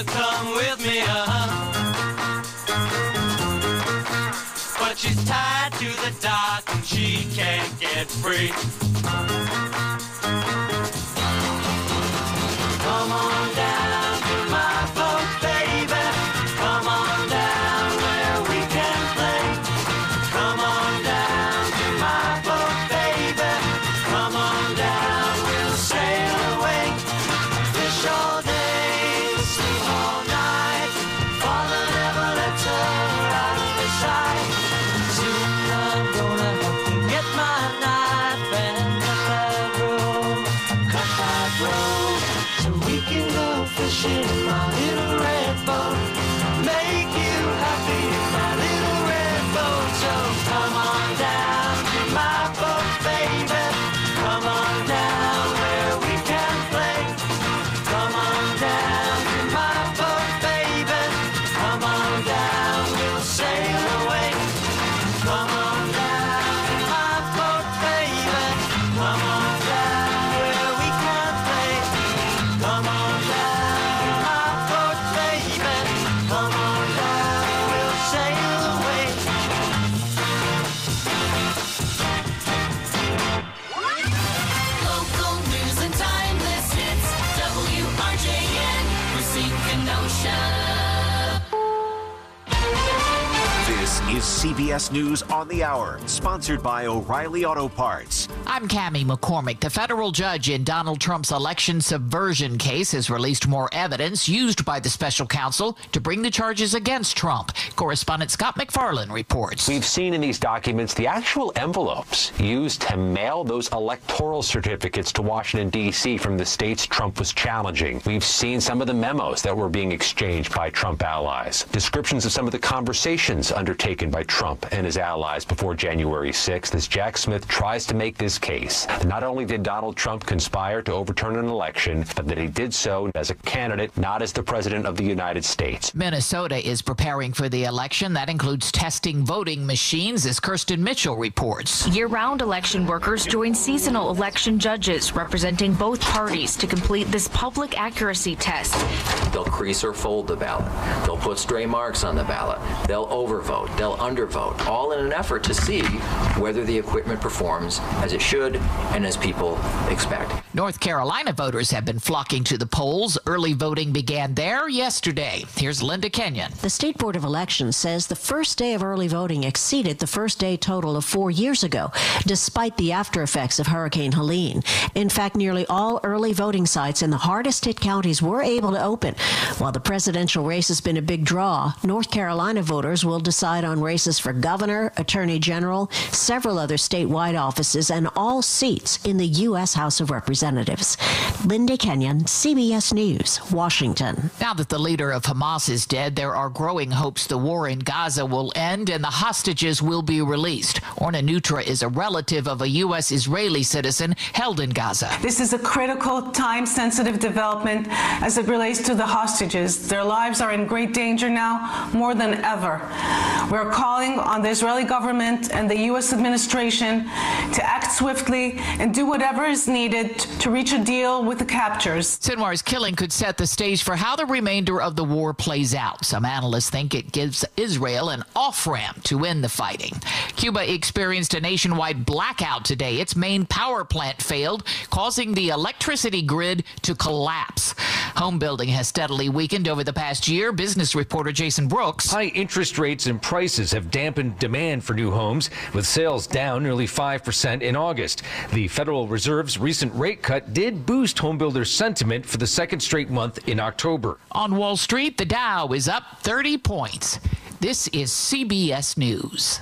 wanna come with me, But she's tied to the dock and she can't get free. Come on down to my boat, baby. Come on down where we can play. Come on down to my boat, baby. Come on down, we'll sail away. Fish all day, sleep all night. Father never lets her out of his sight. Soon I'm gonna have to get my knife and cut that rope, so we can go fishing in my little red boat. Make you happy in my little red boat. So come on down to my boat, baby. Come on down where we can play. Come on down to my boat, baby. Come on down, we'll sail away. Come on down to my boat, baby. Come on down where we can play. Come on down to my boat, baby. Come on down, we'll sail away. Local news and timeless hits. WRJN, Racine Kenosha. This is CBS News on the Hour, sponsored by O'Reilly Auto Parts. I'm Cammie McCormick. The federal judge in Donald Trump's election subversion case has released more evidence used by the special counsel to bring the charges against Trump. Correspondent Scott McFarland reports. We've seen in these documents the actual envelopes used to mail those electoral certificates to Washington, D.C. from the states Trump was challenging. We've seen some of the memos that were being exchanged by Trump allies. Descriptions of some of the conversations undertaken by Trump and his allies before January 6th as Jack Smith tries to make this case. Not only did Donald Trump conspire to overturn an election, but that he did so as a candidate, not as the president of the United States. Minnesota is preparing for the election. That includes testing voting machines, as Kirsten Mitchell reports. Year-round election workers join seasonal election judges representing both parties to complete this public accuracy test. They'll crease or fold the ballot. They'll put stray marks on the ballot. They'll overvote. They'll undervote, all in an effort to see whether the equipment performs as it should and as people expect. North Carolina voters have been flocking to the polls. Early voting began there yesterday. Here's Linda Kenyon. The State Board of Elections says the first day of early voting exceeded the first day total of 4 years ago, despite the after effects of Hurricane Helene. In fact, nearly all early voting sites in the hardest hit counties were able to open. While the presidential race has been a big draw, North Carolina voters will decide on races for governor, attorney general, several other statewide offices, and all seats in the U.S. House of Representatives. Linda Kenyon, CBS News, Washington. Now that the leader of Hamas is dead, there are growing hopes the war in Gaza will end and the hostages will be released. Orna Nutra is a relative of a U.S.-Israeli citizen held in Gaza. This is a critical, time-sensitive development as it relates to the hostages. Their lives are in great danger now, more than ever. We're calling on the Israeli government and the U.S. administration to act swiftly and do whatever is needed to reach a deal with the captors. Sinwar's killing could set the stage for how the remainder of the war plays out. Some analysts think it gives Israel an off-ramp to end the fighting. Cuba experienced a nationwide blackout today. Its main power plant failed, causing the electricity grid to collapse. Home building has steadily weakened over the past year. Business reporter Jason Brooks. High interest rates and prices have dampened demand for new homes, with sales down nearly 5% in August. The Federal Reserve's recent rate cut did boost homebuilders' sentiment for the second straight month in October. On Wall Street, the Dow is up 30 points. This is CBS News.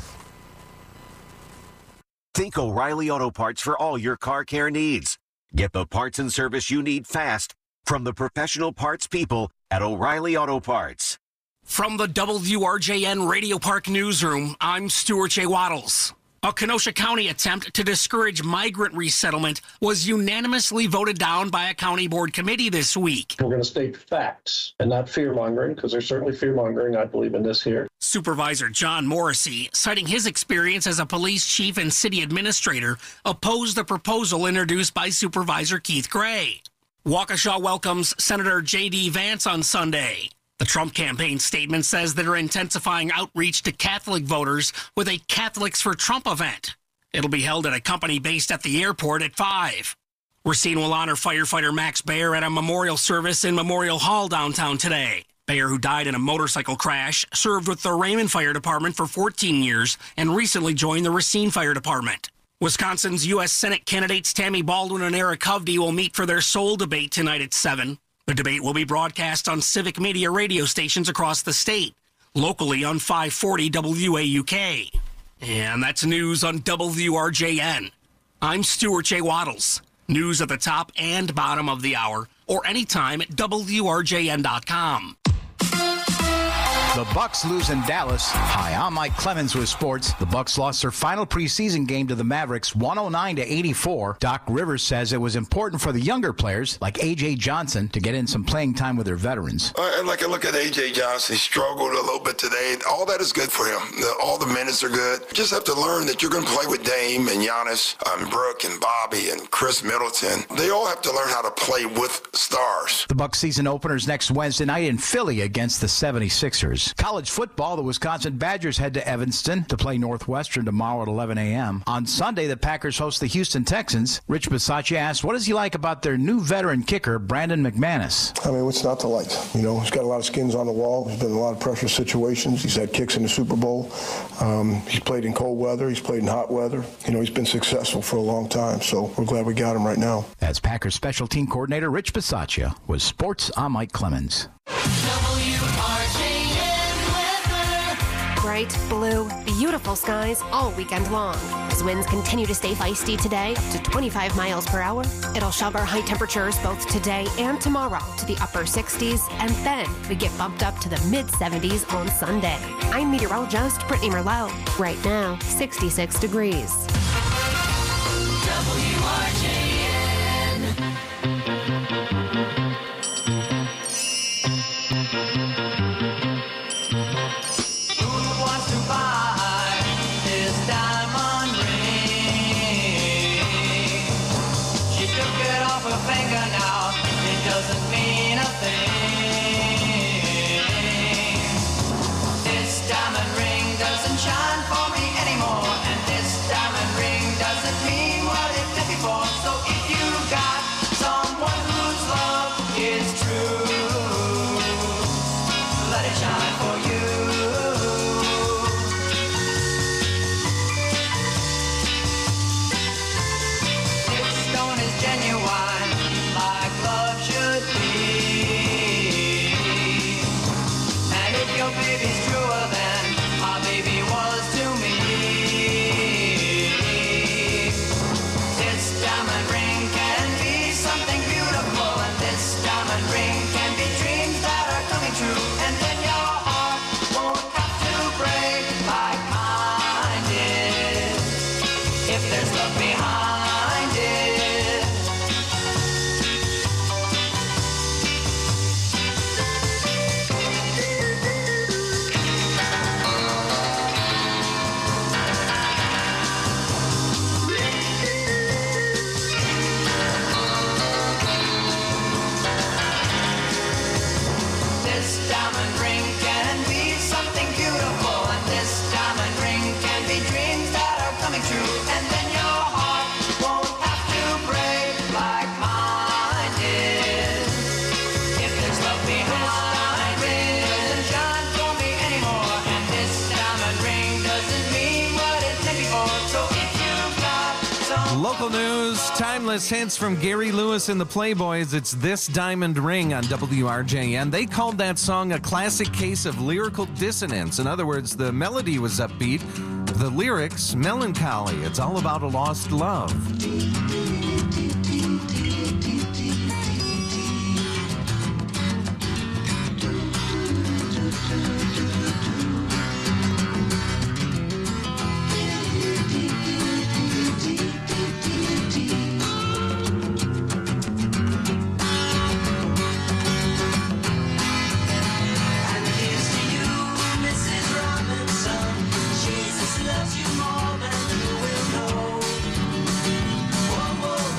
Think O'Reilly Auto Parts for all your car care needs. Get the parts and service you need fast from the professional parts people at O'Reilly Auto Parts. From the WRJN Radio Park Newsroom, I'm Stuart J. Waddles. A Kenosha County attempt to discourage migrant resettlement was unanimously voted down by a county board committee this week. We're going to state facts and not fear-mongering, because there's certainly fear-mongering, I believe, in this here. Supervisor John Morrissey, citing his experience as a police chief and city administrator, opposed the proposal introduced by Supervisor Keith Gray. Waukesha welcomes Senator J.D. Vance on Sunday. The Trump campaign statement says they're intensifying outreach to Catholic voters with a Catholics for Trump event. It'll be held at a company based at the airport at 5. Racine will honor firefighter Max Bayer at a memorial service in Memorial Hall downtown today. Bayer, who died in a motorcycle crash, served with the Raymond Fire Department for 14 years and recently joined the Racine Fire Department. Wisconsin's U.S. Senate candidates Tammy Baldwin and Eric Hovde will meet for their sole debate tonight at 7. The debate will be broadcast on civic media radio stations across the state, locally on 540 WAUK. And that's news on WRJN. I'm Stuart J. Waddles. News at the top and bottom of the hour, or anytime at WRJN.com. The Bucks lose in Dallas. Hi, I'm Mike Clemens with sports. The Bucks lost their final preseason game to the Mavericks 109-84. Doc Rivers says it was important for the younger players like A.J. Johnson to get in some playing time with their veterans. I look at A.J. Johnson. He struggled a little bit today. All that is good for him. All the minutes are good. You just have to learn that you're going to play with Dame and Giannis and Brooke and Bobby and Chris Middleton. They all have to learn how to play with stars. The Bucks season openers next Wednesday night in Philly against the 76ers. College football, the Wisconsin Badgers head to Evanston to play Northwestern tomorrow at 11 a.m. On Sunday, the Packers host the Houston Texans. Rich Bisaccia asked, what does he like about their new veteran kicker, Brandon McManus? I mean, what's not to like? You know, he's got a lot of skins on the wall. He's been in a lot of pressure situations. He's had kicks in the Super Bowl. He's played in cold weather. He's played in hot weather. You know, he's been successful for a long time, so we're glad we got him right now. That's Packers special team coordinator Rich Bisaccia with Sports. I'm Mike Clemens. Bright, blue, beautiful skies all weekend long. As winds continue to stay feisty today, up to 25 miles per hour, it'll shove our high temperatures both today and tomorrow to the upper 60s, and then we get bumped up to the mid-70s on Sunday. I'm meteorologist Brittany Merlot. Right now, 66 degrees. WRJN. Local news, timeless hits from Gary Lewis and the Playboys. It's This Diamond Ring on WRJN. They called that song a classic case of lyrical dissonance. In other words, the melody was upbeat, the lyrics melancholy. It's all about a lost love. Jesus loves you more than you will know. Whoa, whoa.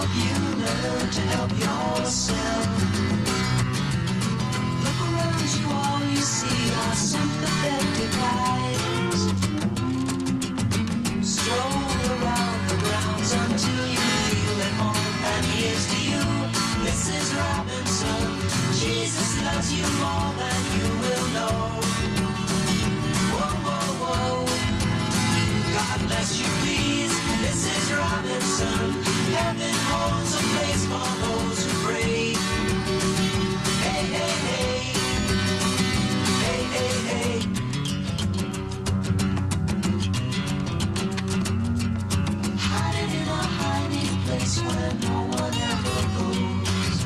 help you learn to help yourself. Look around you, all you see are sympathetic eyes. Stroll around the grounds until you feel at home. And here's to you, Mrs. Robinson. Jesus loves you more than you will know. Whoa, whoa, whoa. God bless you, please, Mrs. Robinson. Heaven holds a place for those who pray. Hey, hey, hey. Hey, hey, hey. Hiding in a hiding place where no one ever goes.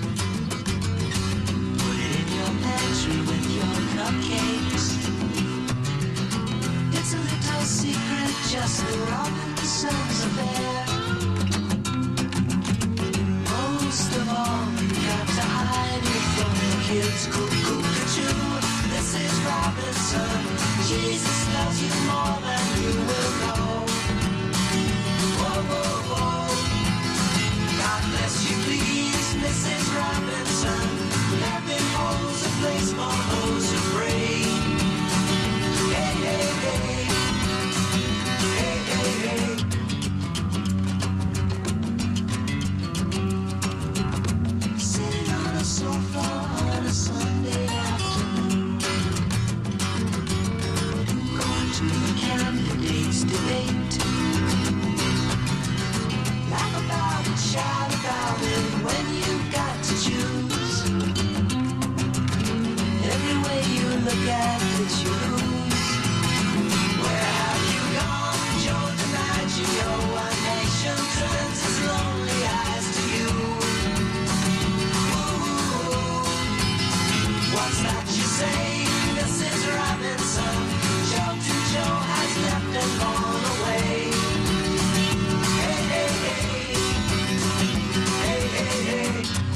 Put it in your pantry with your cupcakes. It's a little secret, just the Robinsons affair. Most of all, you got to hide it from the kids. Cuckoo-cuckoo, Mrs. Robinson. Jesus loves you more than you will know. Whoa, whoa, whoa. God bless you, please, Mrs. Robinson. Heaven holds a place for those who pray. Hey, hey, hey. Hey, hey, hey. Sitting on a sofa on a Sunday afternoon, going to the candidates' debate. Laugh about it, shout about it when you've got to choose. Every way you look at it, you lose. Where have you gone, Joe DiMaggio? Our nation turns its lonely eyes to you. Ooh, what's that you say, Mrs. Robinson? Joe to Joe has left and gone away. Hey, hey, hey. Hey, hey, hey.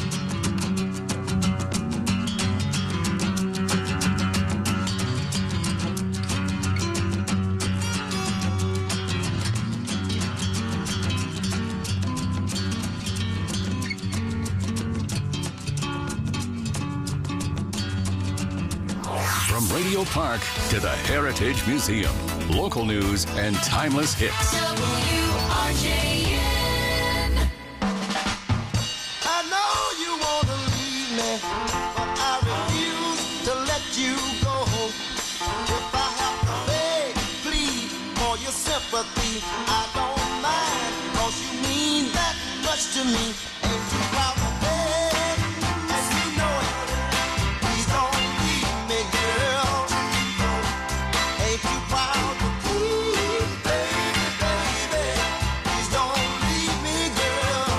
From Radio Park to the Heritage Museum, local news and timeless hits. WRJN. I know you want to leave me, but I refuse to let you go. If I have to beg, plead for your sympathy, I don't mind, 'cause you mean that much to me. Ain't too proud to beg, and you know it. Please don't leave me, girl. Ain't too proud to plead, baby, baby. Please don't leave me, girl.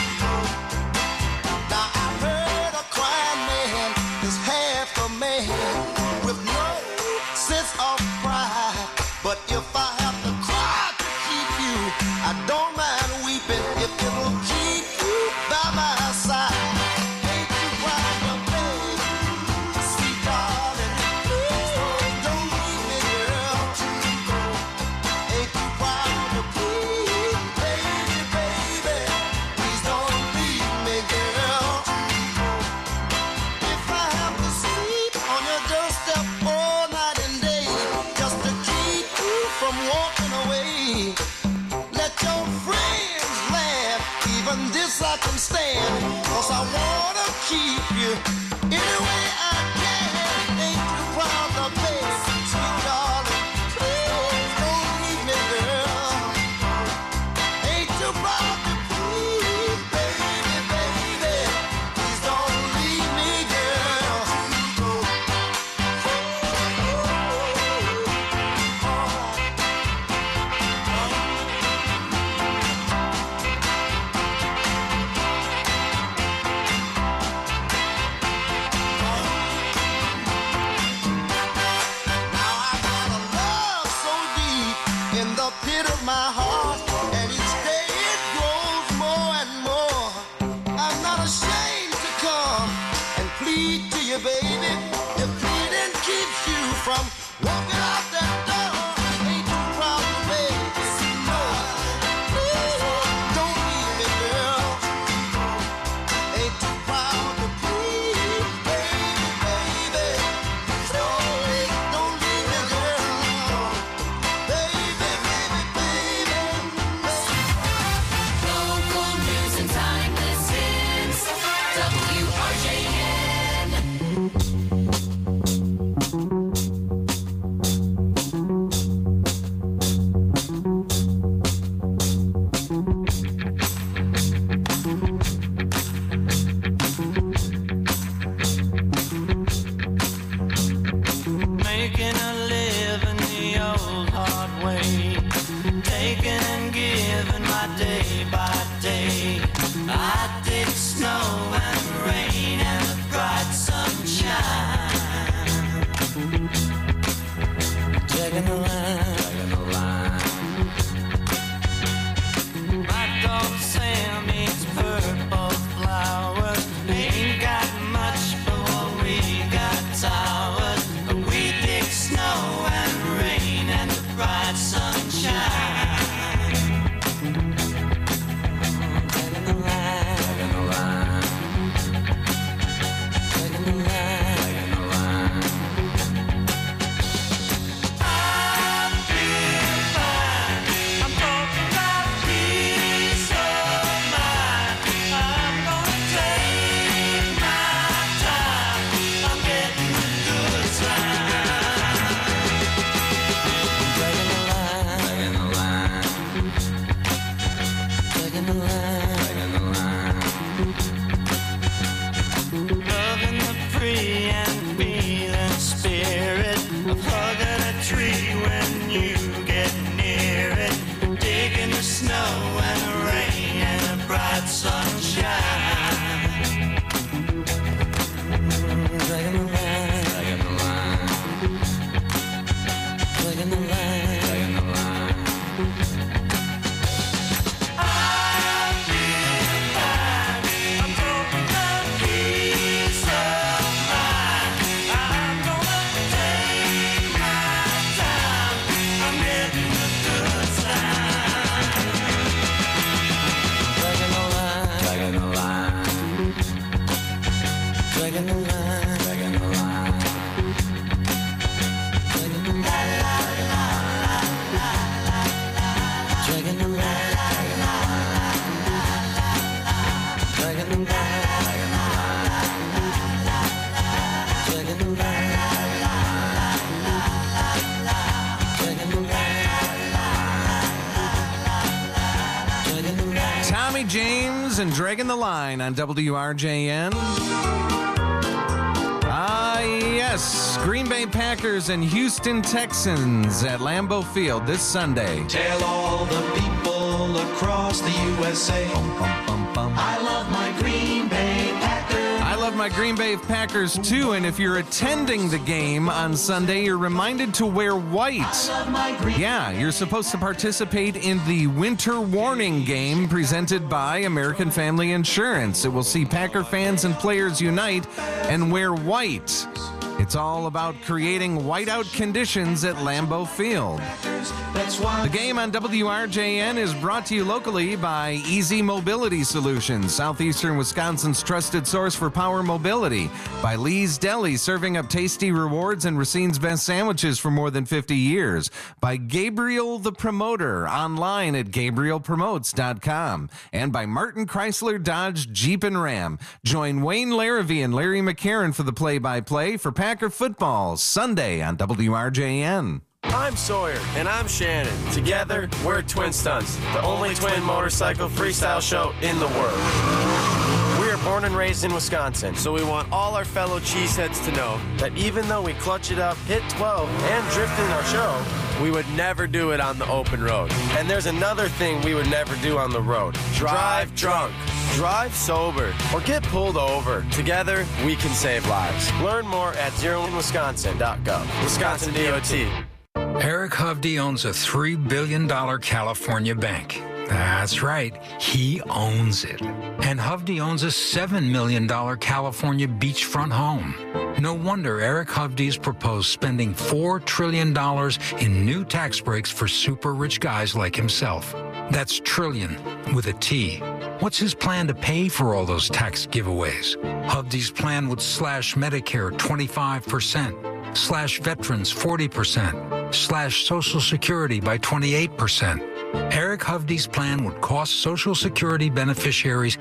Now I heard a crying man is half a man with no sense of pride. But if I have to cry to keep you, I don't mind weeping if it'll keep you by my side. Ain't you proud of me, sweet darling? Please don't leave me, girl. Ain't you proud of me, baby, baby? Please don't leave me, girl. If I have to sleep on your doorstep all night and day, just to keep you from walking away, let your friends laugh, even this I can stand, 'cause I wanna keep you any way I can. Ain't you proud of me, sweet darling? Please don't leave me, girl. Ain't you proud to please, baby, baby? Please don't leave me, girl. Now I got a love so deep in the pit of my heart, and each day it grows more and more. I'm not ashamed to come and plead to you, baby. If pleading keeps you from walking out that door, ain't you proud to be? No, please don't leave me, girl. I dig snow and rain and the bright sunshine. Dragging the line. My dog Sam eats purple flowers. Ain't got much, but what we got towers. We dig snow and rain and the bright sunshine. Tommy James and Dragging the Line on WRJN. Yes, Green Bay Packers and Houston Texans at Lambeau Field this Sunday. Tell all the people across the USA, I love my Green Bay Packers. I love my Green Bay Packers too, and if you're attending the game on Sunday, you're reminded to wear white. Yeah, you're supposed to participate in the Winter Warning game presented by American Family Insurance. It will see Packer fans and players unite and wear white. It's all about creating whiteout conditions at Lambeau Field. The game on WRJN is brought to you locally by Easy Mobility Solutions, Southeastern Wisconsin's trusted source for power mobility. By Lee's Deli, serving up tasty rewards and Racine's best sandwiches for more than 50 years. By Gabriel the Promoter, online at GabrielPromotes.com. And by Martin Chrysler Dodge Jeep and Ram. Join Wayne Larrivee and Larry McCarron for the play-by-play for Packer football Sunday on WRJN. I'm Sawyer, and I'm Shannon. Together, we're Twin Stunts, the only twin motorcycle freestyle show in the world. We are born and raised in Wisconsin, so we want all our fellow cheeseheads to know that even though we clutch it up, hit 12, and drift in our show, we would never do it on the open road. And there's another thing we would never do on the road. Drive drunk. Drive sober or get pulled over. Together, we can save lives. Learn more at zeroinwisconsin.gov. Wisconsin DOT. Eric Hovde owns a $3 billion California bank. That's right, he owns it. And Hovde owns a $7 million California beachfront home. No wonder Eric Hovde's proposed spending $4 trillion in new tax breaks for super rich guys like himself. That's trillion with a T. What's his plan to pay for all those tax giveaways? Hovde's plan would slash Medicare 25%, slash veterans 40%, slash Social Security by 28%. Eric Hovde's plan would cost Social Security beneficiaries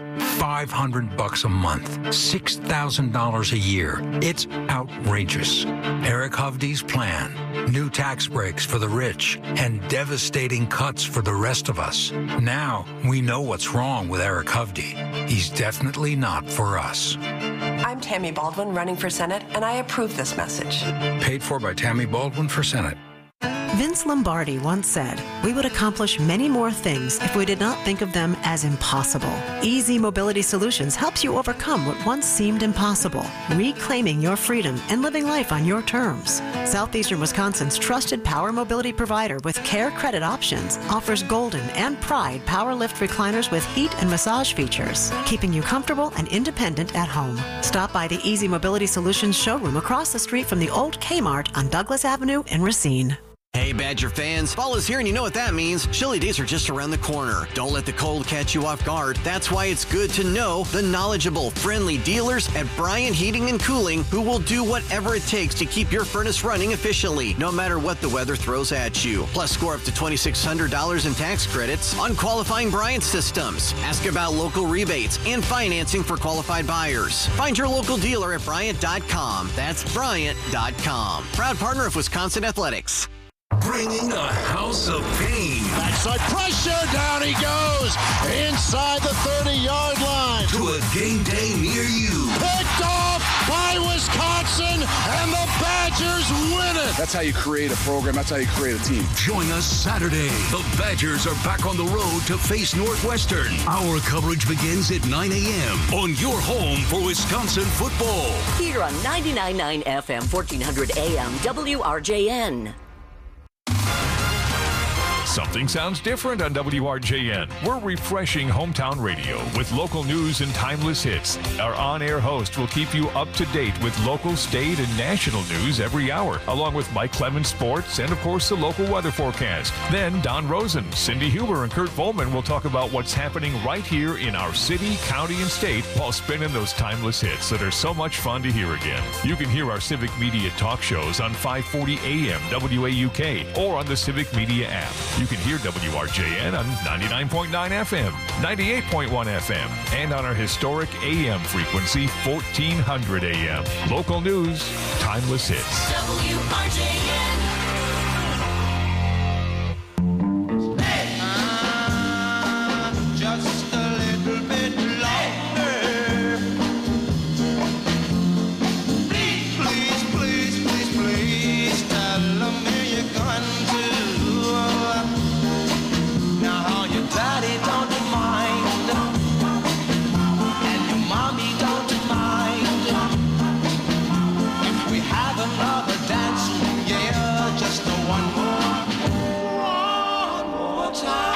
$500 a month, $6,000 a year. It's outrageous. Eric Hovde's plan, new tax breaks for the rich and devastating cuts for the rest of us. Now we know what's wrong with Eric Hovde. He's definitely not for us. I'm Tammy Baldwin running for Senate, and I approve this message. Paid for by Tammy Baldwin for Senate. Vince Lombardi once said, "We would accomplish many more things if we did not think of them as impossible." Easy Mobility Solutions helps you overcome what once seemed impossible, reclaiming your freedom and living life on your terms. Southeastern Wisconsin's trusted power mobility provider with Care Credit options offers Golden and Pride power lift recliners with heat and massage features, keeping you comfortable and independent at home. Stop by the Easy Mobility Solutions showroom across the street from the old Kmart on Douglas Avenue in Racine. Hey, Badger fans, fall is here and you know what that means. Chili days are just around the corner. Don't let the cold catch you off guard. That's why it's good to know the knowledgeable, friendly dealers at Bryant Heating and Cooling who will do whatever it takes to keep your furnace running efficiently, no matter what the weather throws at you. Plus, score up to $2,600 in tax credits on qualifying Bryant systems. Ask about local rebates and financing for qualified buyers. Find your local dealer at Bryant.com. That's Bryant.com. Proud partner of Wisconsin Athletics. Bringing a house of pain. Backside pressure, down he goes, inside the 30-yard line. To a game day near you. Picked off by Wisconsin, and the Badgers win it. That's how you create a program. That's how you create a team. Join us Saturday. The Badgers are back on the road to face Northwestern. Our coverage begins at 9 a.m. on your home for Wisconsin football. Here on 99.9 FM, 1400 AM, WRJN. Something sounds different on WRJN. We're refreshing hometown radio with local news and timeless hits. Our on-air host will keep you up to date with local, state, and national news every hour, along with Mike Clemens Sports and, of course, the local weather forecast. Then Don Rosen, Cindy Huber, and Kurt Volman will talk about what's happening right here in our city, county, and state while spinning those timeless hits that are so much fun to hear again. You can hear our Civic Media talk shows on 540 AM WAUK or on the Civic Media app. You can hear WRJN on 99.9 FM, 98.1 FM, and on our historic AM frequency, 1400 AM. Local news, timeless hits. WRJN. Just a little bit longer. Please, please, please, please tell me you're going to. Now your daddy don't mind, and your mommy don't mind. If we have another dance, yeah, just one more time.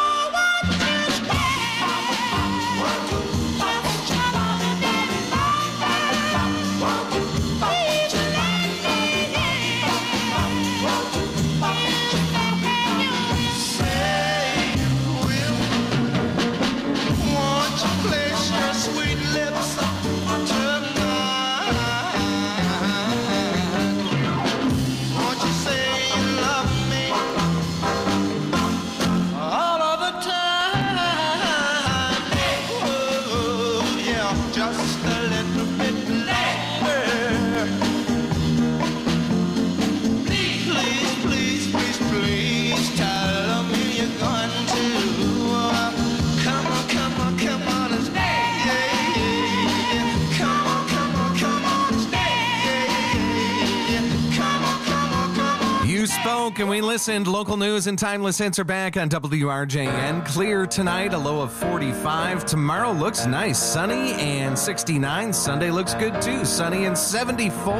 And we listened. Local news and timeless hits are back on WRJN. Clear tonight, a low of 45. Tomorrow looks nice, sunny and 69. Sunday looks good too, sunny and 74.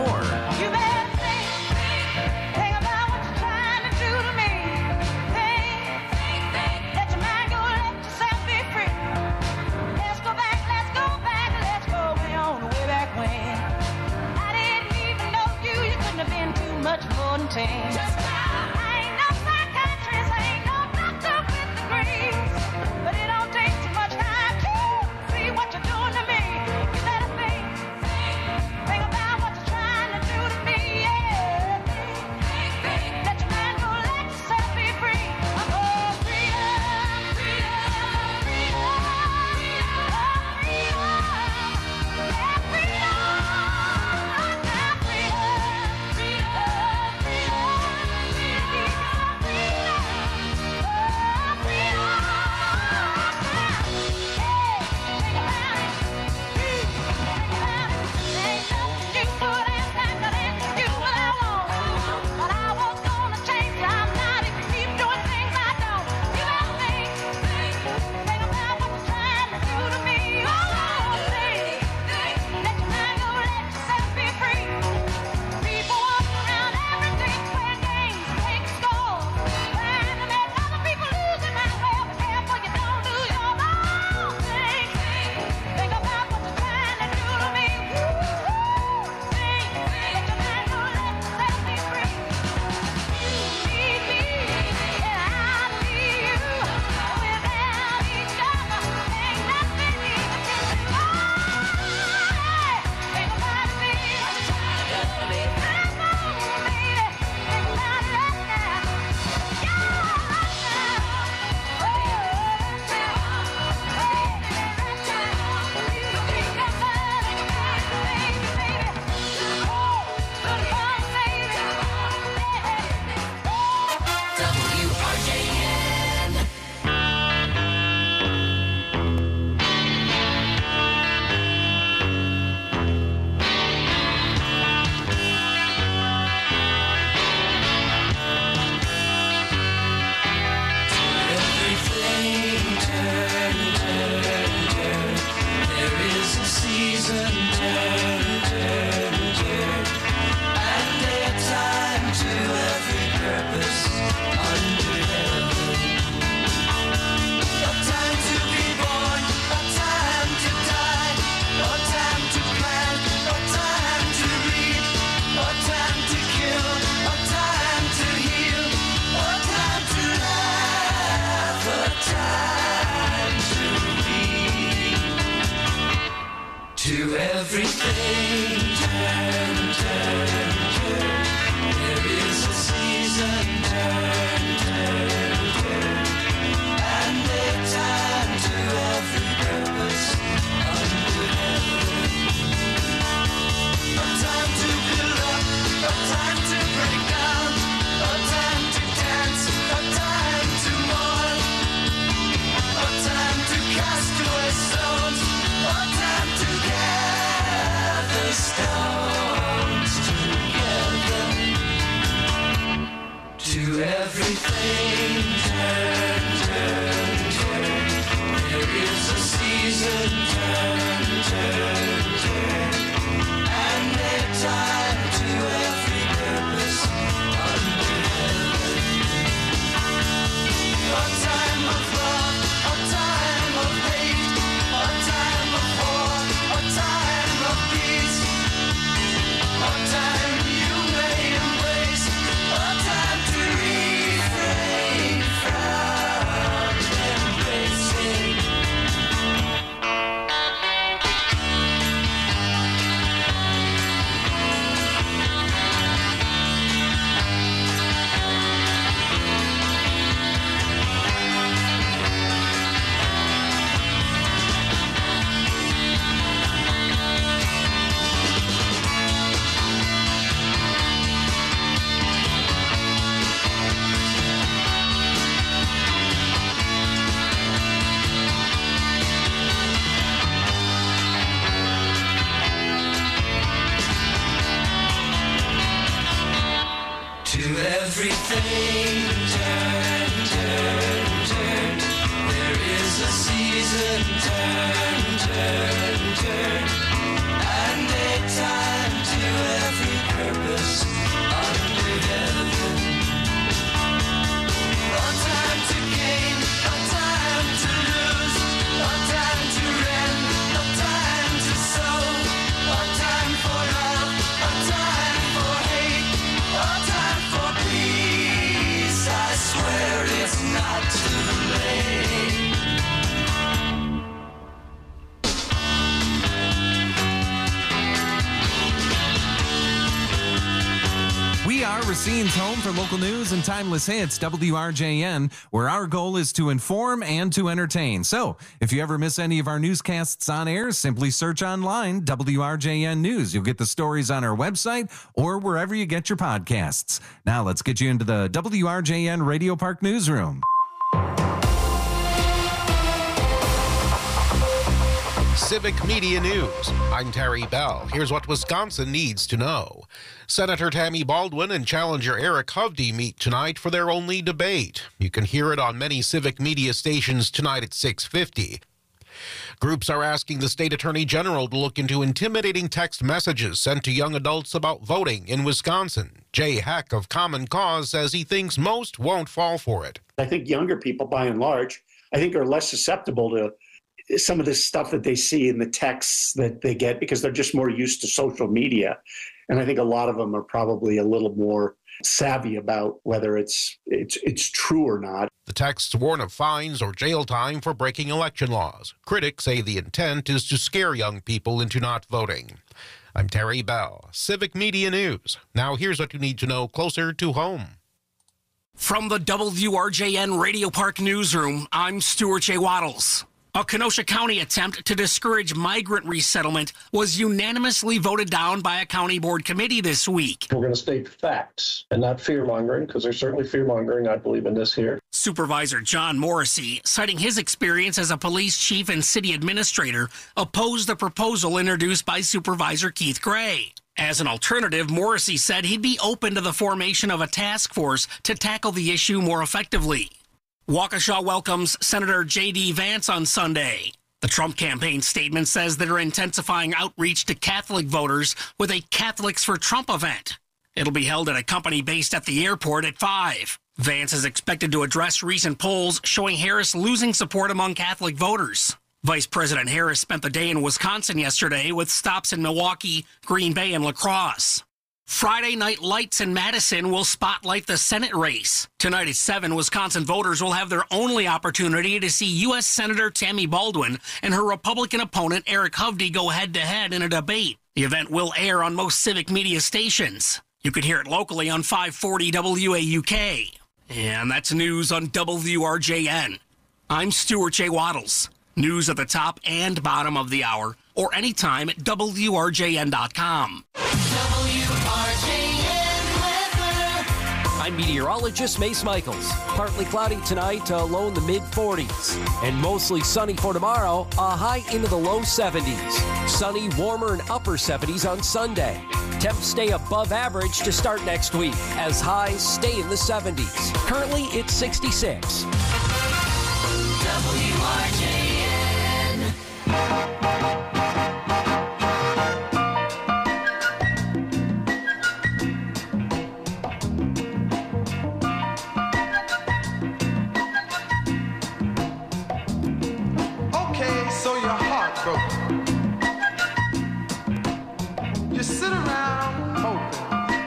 To everything, turn, turn, turn. There is a season, turn, turn, turn. And a time to every purpose under heaven. A time to build up, a time to break down, a time to dance, a time to mourn, a time to cast away stones, a time to gather stones together. To everything, turn, turn, turn. There is a season, turn, turn, turn. And a time to every purpose under heaven. A time of love, a time of hate, a time of war, a time of peace, a time you may embrace, a time to refrain from embracing. To everything, turn, turn, turn. There is a season, turn, turn, turn. And a time to every purpose under heaven. A time to gain, a time to lose, a time to rend, a time to sow, a time for love, a time for hate, a time for peace. I swear it's not too late. We are Racine's home for local news and timeless hits, WRJN, where our goal is to inform and to entertain. So, if you ever miss any of our newscasts on air, simply search online, WRJN News. You'll get the stories on our website or wherever you get your podcasts. Now, let's get you into the WRJN Radio Park newsroom. Civic Media News. I'm Terry Bell. Here's what Wisconsin needs to know. Senator Tammy Baldwin and challenger Eric Hovde meet tonight for their only debate. You can hear it on many civic media stations tonight at 6:50. Groups are asking the state attorney general to look into intimidating text messages sent to young adults about voting in Wisconsin. Jay Heck of Common Cause says he thinks most won't fall for it. I think younger people, by and large, I think are less susceptible to some of this stuff that they see in the texts that they get because they're just more used to social media. And I think a lot of them are probably a little more savvy about whether it's true or not. The texts warn of fines or jail time for breaking election laws. Critics say the intent is to scare young people into not voting. I'm Terry Bell, Civic Media News. Now here's what you need to know closer to home. From the WRJN Radio Park newsroom, I'm Stuart J. Waddles. A Kenosha County attempt to discourage migrant resettlement was unanimously voted down by a county board committee this week. We're going to state facts and not fear-mongering, because there's certainly fear-mongering, I believe, in this here. Supervisor John Morrissey, citing his experience as a police chief and city administrator, opposed the proposal introduced by Supervisor Keith Gray. As an alternative, Morrissey said he'd be open to the formation of a task force to tackle the issue more effectively. Waukesha welcomes Senator J.D. Vance on Sunday. The Trump campaign statement says they're intensifying outreach to Catholic voters with a Catholics for Trump event. It'll be held at a company based at the airport at 5. Vance is expected to address recent polls showing Harris losing support among Catholic voters. Vice President Harris spent the day in Wisconsin yesterday with stops in Milwaukee, Green Bay, and La Crosse. Friday Night Lights in Madison will spotlight the Senate race. Tonight at 7, Wisconsin voters will have their only opportunity to see U.S. Senator Tammy Baldwin and her Republican opponent Eric Hovde go head-to-head in a debate. The event will air on most civic media stations. You can hear it locally on 540 WAUK. And that's news on WRJN. I'm Stuart J. Waddles. News at the top and bottom of the hour, or anytime at WRJN.com. I'm meteorologist Mace Michaels. Partly cloudy tonight, low in the mid-40s. And mostly sunny for tomorrow, a high into the low 70s. Sunny, warmer, and upper 70s on Sunday. Temps stay above average to start next week, as highs stay in the 70s. Currently, it's 66. Okay, so you're heartbroken. You sit around hoping,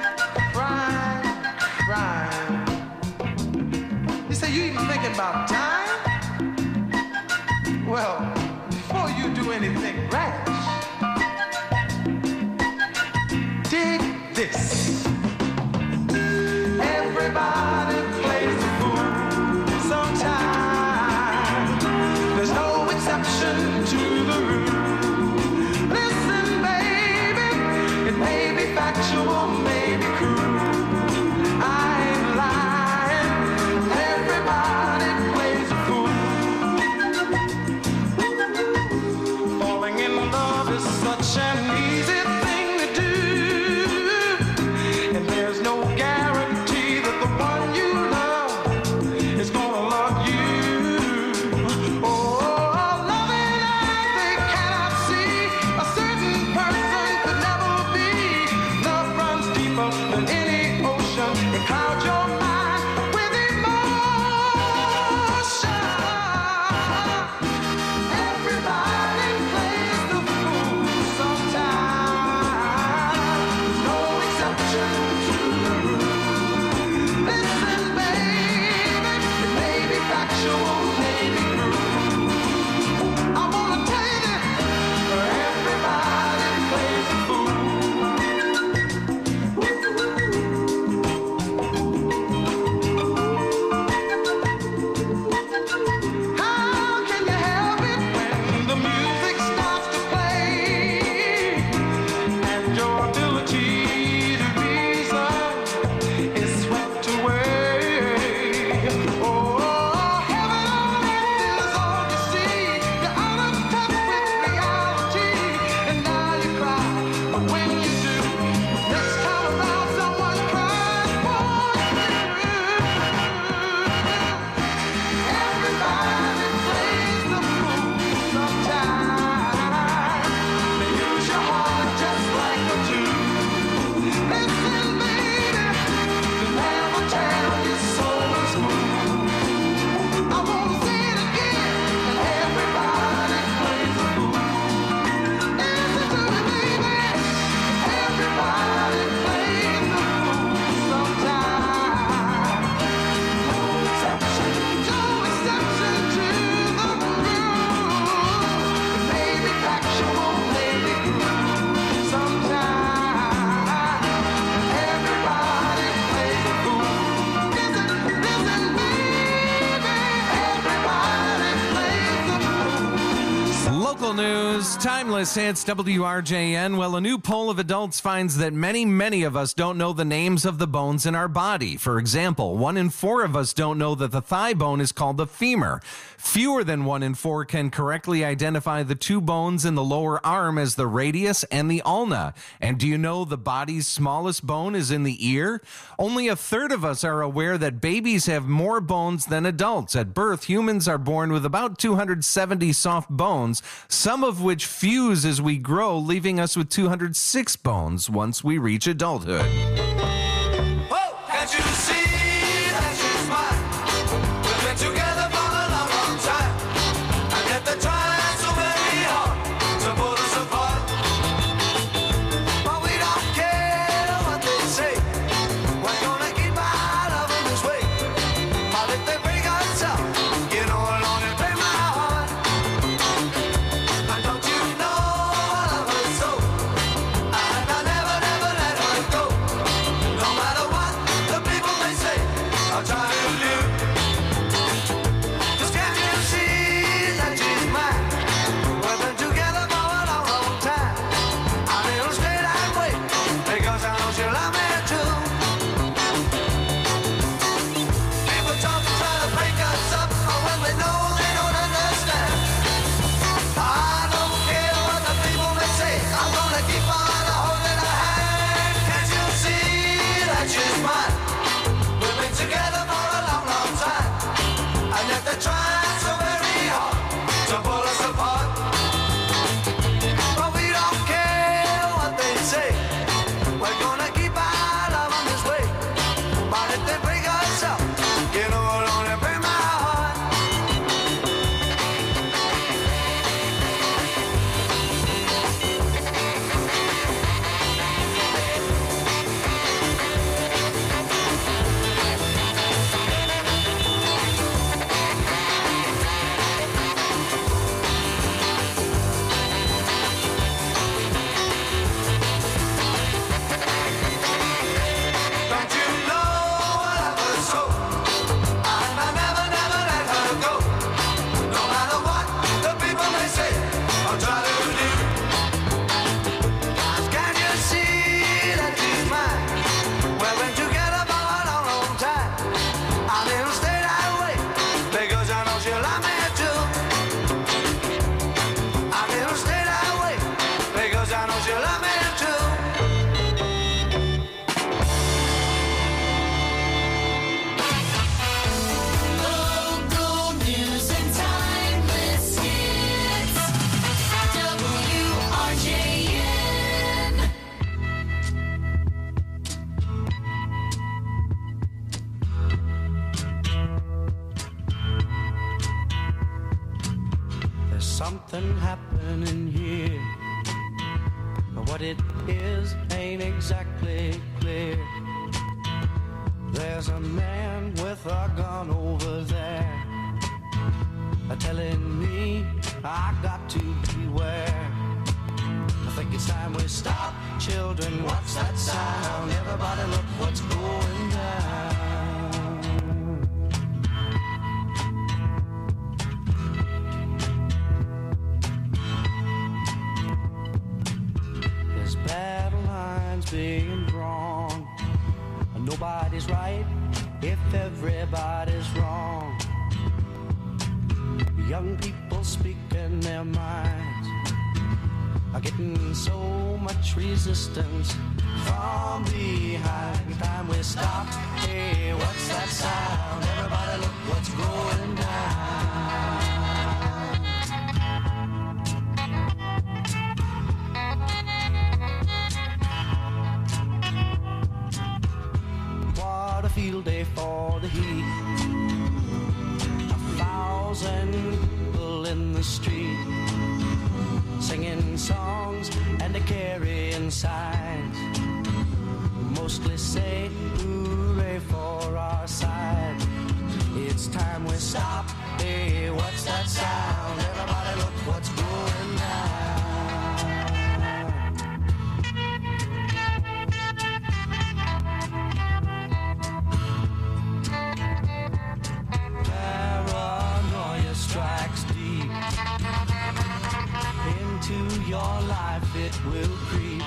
crying. You say you even thinking about time? Well, before you do anything rash, dig this. Everybody plays the fool sometimes. There's no exception to the rule. Listen, baby, it may be factual, may be cruel. I ain't lying. Everybody plays the fool. Falling in love is such an easy thing to do, and there's no guarantee that the one you love is gonna love you. Oh, loving eyes they cannot see, a certain person could never be. Love runs deeper than any ocean, it clouds your mind with emotion. Everybody plays the fool sometimes. No exception to the rule. Listen, baby, it may be factual, may be cruel. I wanna tell you this, everybody plays the fool. How can you help it when the music starts to play and your ability to reason is swept away? Oh, heaven on earth is all you see. You're out of touch with reality, and now you cry. But when you do, next time around, someone cries for you. Everybody plays the fool sometimes. They use your heart just like a tool. Listen, baby, they never tell you soul is smooth. I wanna say it again, and everybody plays the fool. Listen to me, baby, everybody plays the fool sometimes. No exception to the rule. It may be factual, may be cruel. Sometimes everybody plays the fool. Listen, baby, everybody plays the fool. Local news, timeless hits, WRJN. Well, a new poll of adults finds that many of us don't know the names of the bones in our body. For example, 1 in 4 of us don't know that the thigh bone is called the femur. Fewer than 1 in 4 can correctly identify the 2 bones in the lower arm as the radius and the ulna. And do you know the body's smallest bone is in the ear? Only a third of us are aware that babies have more bones than adults. At birth, humans are born with about 270 soft bones, some of which fuse as we grow, leaving us with 206 bones once we reach adulthood. Oh, can't you see that she's mine? We've been together for a long, long time, and yet the time's so very hard to pull us apart. But we don't care what they something happening here. But what it is ain't exactly clear. There's a man with a gun over there, telling me I got to beware. I think it's time we stop. Children, what's that sound? Everybody look what's going down. There's battle lines being drawn. Nobody's right if everybody's wrong. Young people speaking their minds are getting so much resistance from behind. Time we stop. Hey, what's that sound? Everybody look what's going down. What a field day for the heat. 1,000 people in the street, singing songs and carrying signs. Mostly say hooray for our side. It's time we stop. Hey, what's that sound? Everybody look what's going down. Paranoia strikes deep into your life, it will creep.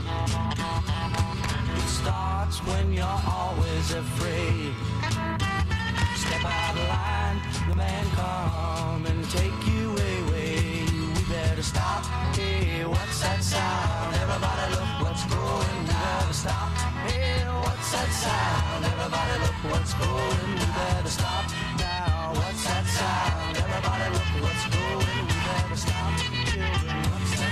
It starts when you're always afraid. Step out of line, the man come and take you away. We better stop. Hey, what's that sound? Everybody look what's going. We better stop. Hey, what's that sound? Everybody look what's going. We better stop now. What's that sound? Everybody look what's going. We better stop. Children, what's that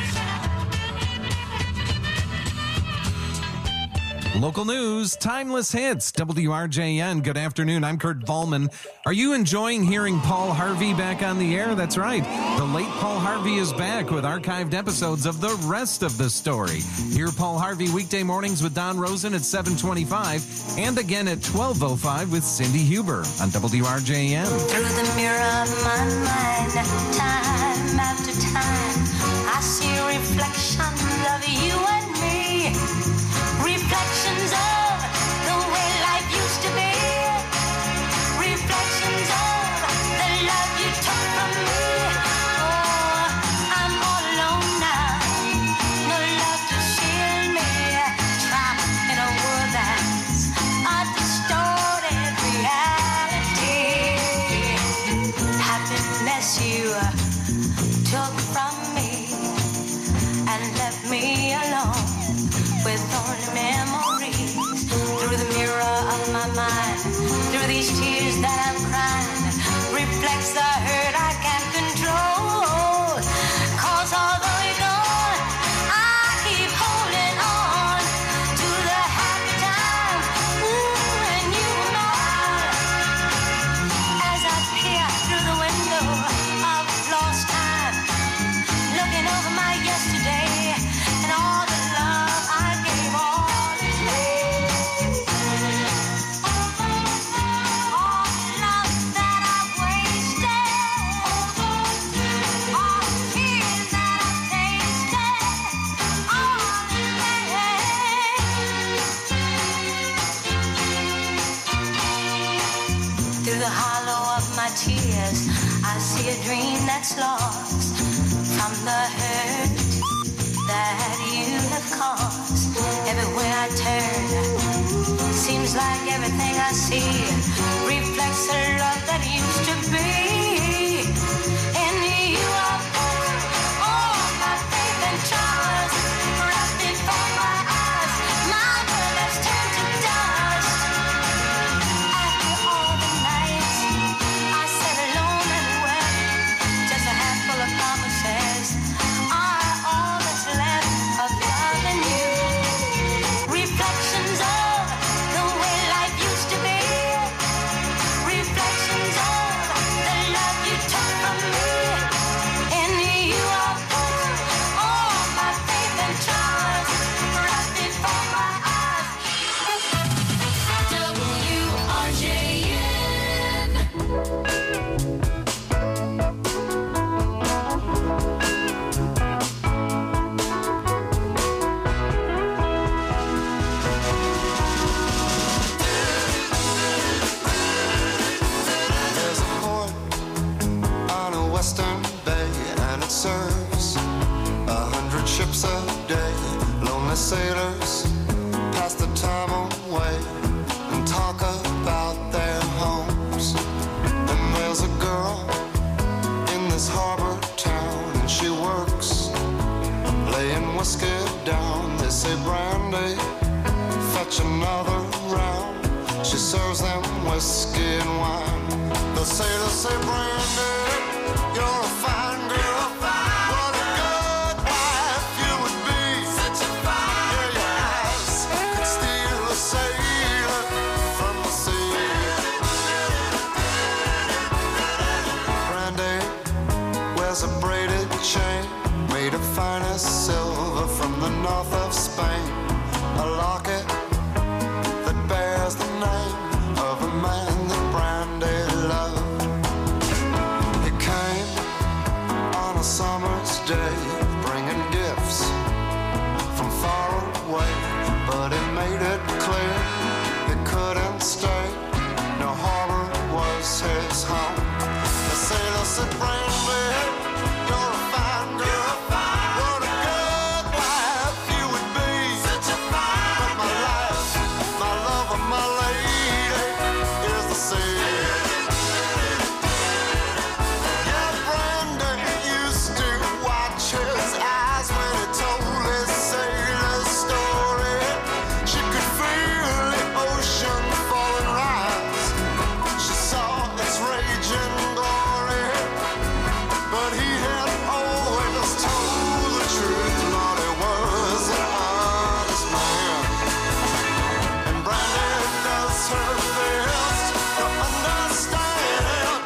sound? Local news, timeless hits, WRJN. Good afternoon. I'm Kurt Vollman. Are you enjoying hearing Paul Harvey back on the air? That's right. The late Paul Harvey is back with archived episodes of the rest of the story. Hear Paul Harvey weekday mornings with Don Rosen at 7:25 and again at 12:05 with Cindy Huber on WRJN. Through the mirror of my mind, time after time, I see reflections of you and me. Reflections of the way life used to be. Reflections of the love you took from me. Oh, I'm all alone now. No love to shield me. Trapped in a world that's a distorted reality. Happiness you took from me and left me alone with only memories. Through the mirror of my mind, through these tears that I'm crying, reflects the hurt I can't control. 'Cause although you're gone, I keep holding on to the happy time when you were mine. As I peer through the window of lost time, looking over my yesterday and all the love I gave all in the sailors pass the time away and talk about their homes. And there's a girl in this harbor town, and she works laying whiskey down. They say, Brandy, fetch another round. She serves them whiskey and wine. The sailors say, Brandy, you're a fine girl. What a good wife you would be. Such a fine girl. Yeah, your eyes could steal a sailor from the sea. Brandy wears a braided chain made of finest silver from the north of Spain. A locket that bears the name of a man that Brandy loved. He came on a summer's day, bringing gifts from far away, but he made it clear he couldn't stay. No harbor was his home. The sailor said, Brandy, you're a fine girl. What a good wife you would be. Such a fine. But my life, my love, and my lady is the sea. Yeah, Brandy used to watch his eyes when he told his sailor story. She could feel the ocean fall and rise. She saw its raging glory. But he had always told the truth. Lord, he was an honest man. And Brandy does her best to understand.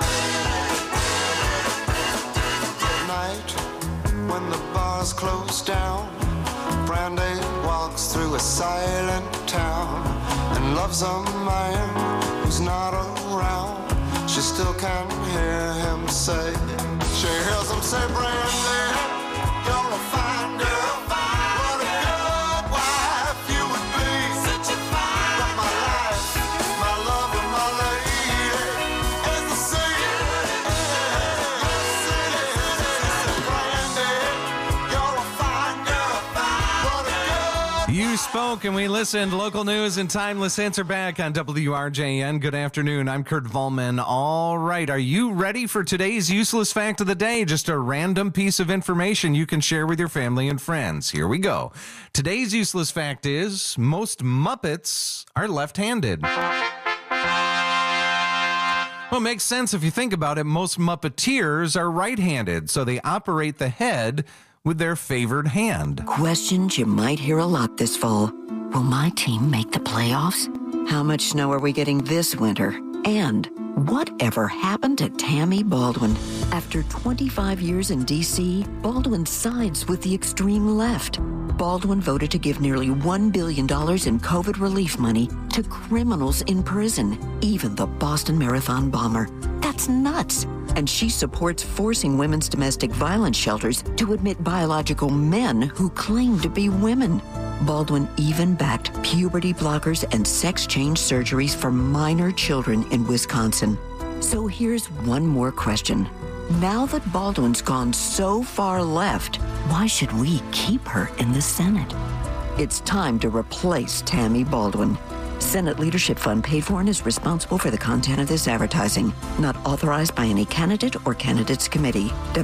At night, when the bars close down, Brandy walks through a silent town and loves a man who's not around. She still can hear him say, she hears him say, Brandy, you're a fine girl. What a good wife you would be. Such a fine. But my life, my love, and my lady is the sea. Brandy, you're a fine girl. What a good. You spoke and we listened. Local news and timeless hits are back on WRJN. Good afternoon. I'm Kurt Volman. All right. Are you ready for today's useless fact of the day? Just a random piece of information you can share with your family and friends. Here we go. Today's useless fact is most Muppets are left-handed. Well, it makes sense if you think about it. Most Muppeteers are right-handed, so they operate the head with their favored hand. Questions you might hear a lot this fall. Will my team make the playoffs? How much snow are we getting this winter? And whatever happened to Tammy Baldwin? After 25 years in D.C., Baldwin sides with the extreme left. Baldwin voted to give nearly $1 billion in COVID relief money to criminals in prison, even the Boston Marathon bomber. That's nuts. And she supports forcing women's domestic violence shelters to admit biological men who claim to be women. Baldwin even backed puberty blockers and sex change surgeries for minor children in Wisconsin. So here's one more question. Now that Baldwin's gone so far left, why should we keep her in the Senate? It's time to replace Tammy Baldwin. Senate Leadership Fund paid for and is responsible for the content of this advertising. Not authorized by any candidate or candidates committee.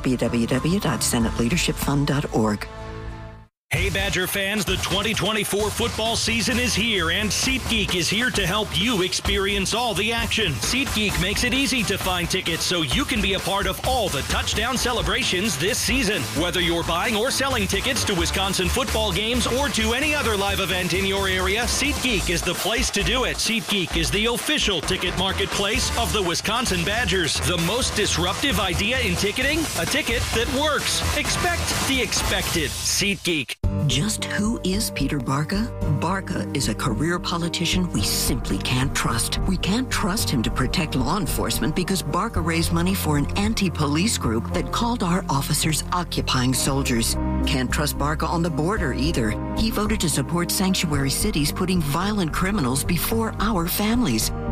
www.senateleadershipfund.org. Hey Badger fans, the 2024 football season is here and SeatGeek is here to help you experience all the action. SeatGeek makes it easy to find tickets so you can be a part of all the touchdown celebrations this season. Whether you're buying or selling tickets to Wisconsin football games or to any other live event in your area, SeatGeek is the place to do it. SeatGeek is the official ticket marketplace of the Wisconsin Badgers. The most disruptive idea in ticketing? A ticket that works. Expect the expected. SeatGeek. Just who is Peter Barca? Barca is a career politician we simply can't trust. We can't trust him to protect law enforcement because Barca raised money for an anti-police group that called our officers occupying soldiers. Can't trust Barca on the border either. He voted to support sanctuary cities putting violent criminals before our families.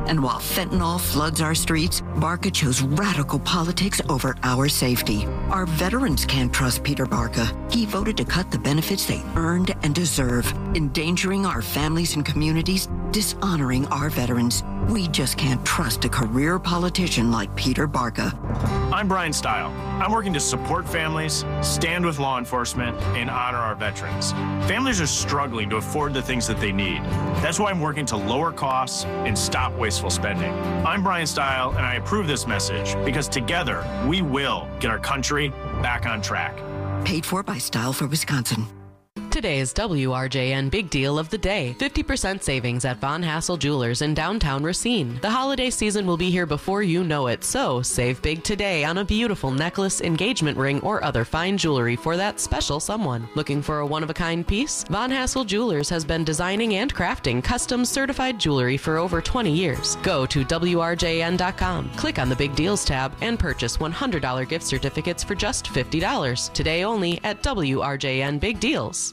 And while fentanyl floods our streets, Barca chose radical politics over our safety. Our veterans can't trust Peter Barca. He voted to cut the benefits they earned and deserve, endangering our families and communities, dishonoring our veterans. We just can't trust a career politician like Peter Barca. I'm Brian Stile. I'm working to support families, stand with law enforcement, and honor our veterans. Families are struggling to afford the things that they need. That's why I'm working to lower costs and stop wasteful spending. I'm Brian Stile, and I approve this message because together we will get our country back on track. Paid for by Style for Wisconsin. Today's WRJN Big Deal of the Day. 50% savings at Von Hassel Jewelers in downtown Racine. The holiday season will be here before you know it, so save big today on a beautiful necklace, engagement ring, or other fine jewelry for that special someone. Looking for a one-of-a-kind piece? Von Hassel Jewelers has been designing and crafting custom certified jewelry for over 20 years. Go to WRJN.com, click on the Big Deals tab, and purchase $100 gift certificates for just $50. Today only at WRJN Big Deals.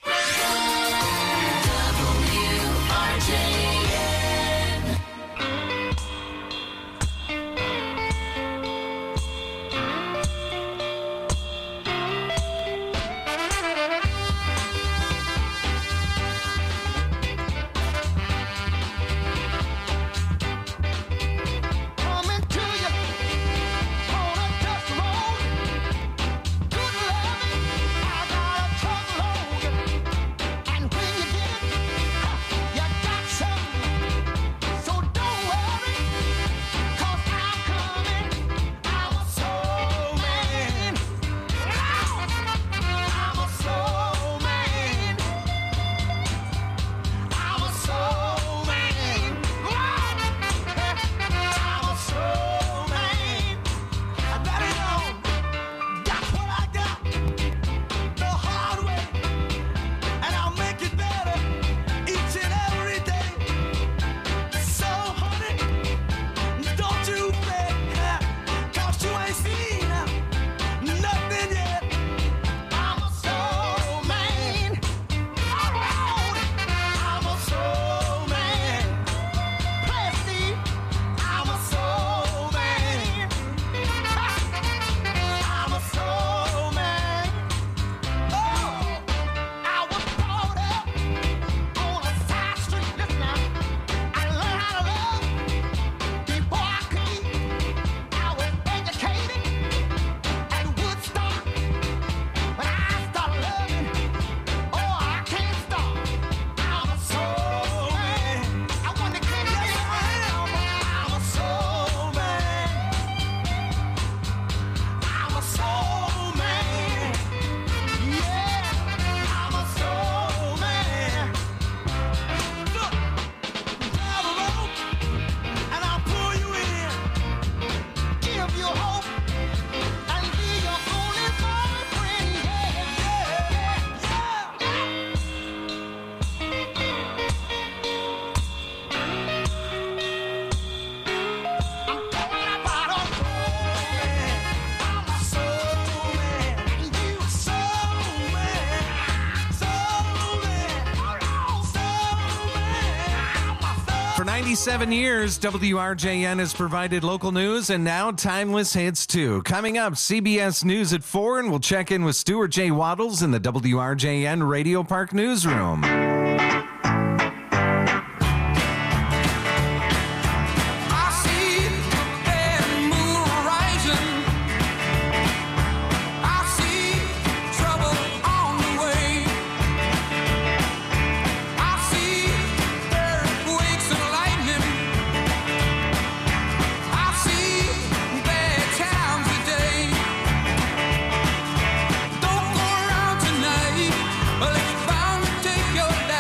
For 97 years, WRJN has provided local news and now timeless hits too. Coming up, CBS News at 4, and we'll check in with Stuart J. Waddles in the WRJN Radio Park newsroom. Well, it's bound to take your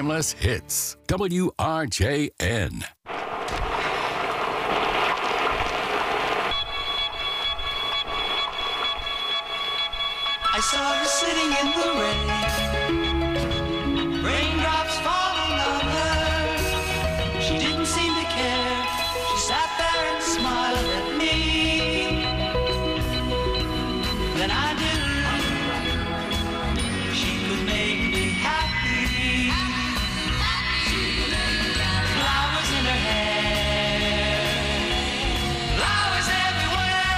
timeless hits. WRJN. I saw her sitting in the rain, raindrops falling on her. She didn't seem to care. She sat there and smiled at me. Then I knew she could make me happy. Flowers in her hair, flowers everywhere.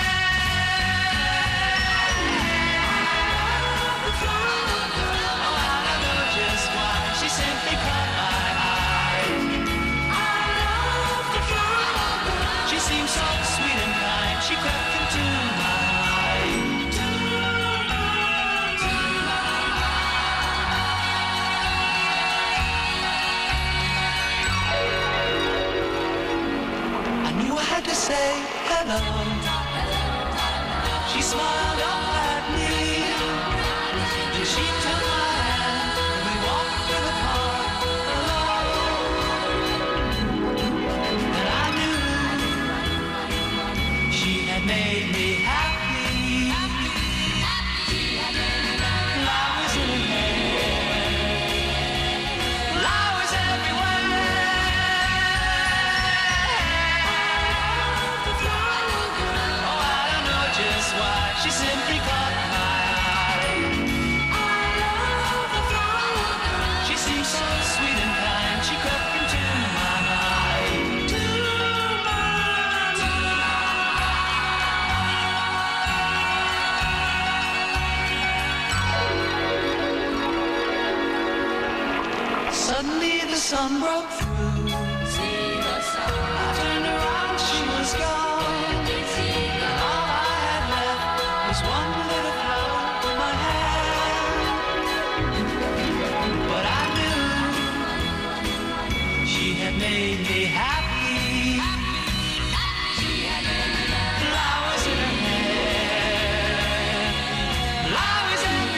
Oh, I don't know just why. She simply caught my eye. I love the flower girl. She seemed so sweet and kind. She crept into my life. I knew I had to say hello. She smiled up at me. Then she took my hand and we walked through the park alone. And I knew she had made me happy. Flowers in her hair, flowers everywhere. Oh, I don't know just why. She simply caught my eye. I love the flower girl. She seems so sweet and kind. She crept into my mind. Suddenly the sun broke through. I turned around, she was gone. And all I had left was one little flower in my hand. But I knew she had made me happy. Flowers in her hair, flowers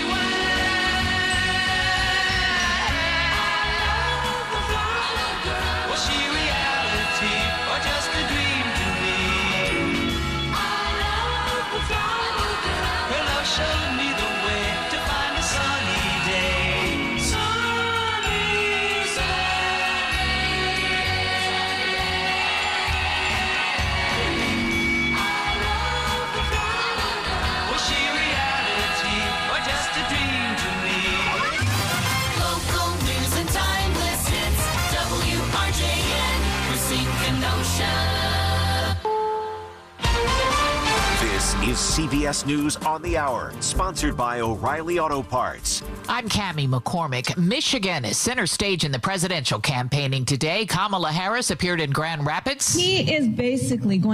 everywhere. Was she reality or just a dream to me? I love the flower girl. Her love showed me the way to find a sunny day. Sunny, I love the flower girl. Was she reality or just a dream to me? Local news and timeless hits. WRJN, Racine, Kenosha. This is CBS News on the Hour, sponsored by O'Reilly Auto Parts. I'm Cammie McCormick. Michigan is center stage in the presidential campaigning today. Kamala Harris appeared in Grand Rapids. He is basically going